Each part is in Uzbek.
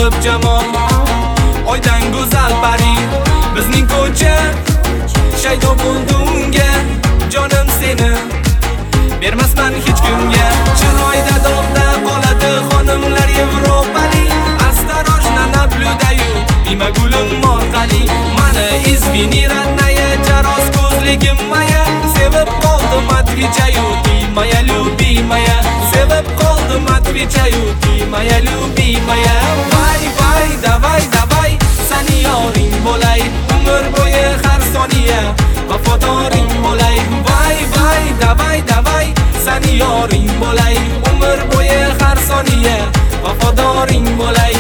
to'lib jamol, oydan go'zal pari. Bizning ko'cha shaydo bo'ldi unga, jonim seni bermasman hech kimga. Chiroyda dog'da qoladi xonimlar Yevropalik. Осторожно наблюдаю mimo gulim orqali. Mana izvini родная, jaroz ko'zligim moya. Sevib qoldim отвечаю, ты моя любимая. Sevib qoldim отвечаю, ты моя любимая. Vay vay davay davay, sani yoring bo'lay, umr bo'yi har soniya vafodoring bo'lay. Vay vay davay davay, sani yoring bo'lay, umr bo'yi har soniya vafodoring bo'lay.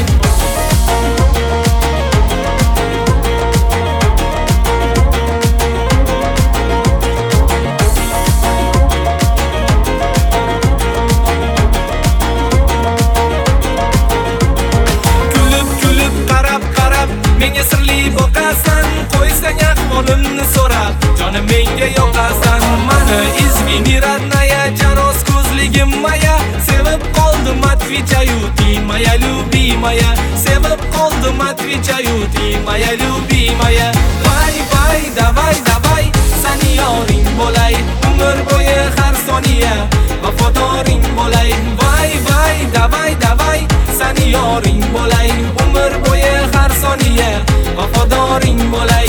Menga sirli boqasan, qo'ysang ahvolimni so'rab, jonim menga yoqasan. Mana izvini родная, jaroz ko'zligim moya. Sevib qoldim отвечаю, ты моя любимая. Sevib qoldim отвечаю, ты моя любимая. Vay vay davay davay, sani yoring bo'lay, umr bo'yi har soniya vafodoring bo'lay. Vay vay davay davay, sani yoring bo'lay, umr bo'yi har soniya vafodoring bo'lay.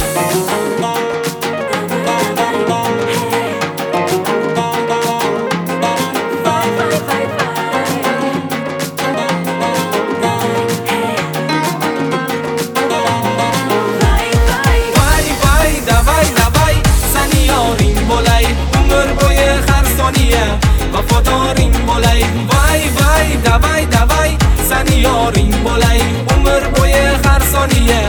Vafodoring bo'lay. Vay vay davay davay, sani yoring bo'lay, umr bo'yi har soniya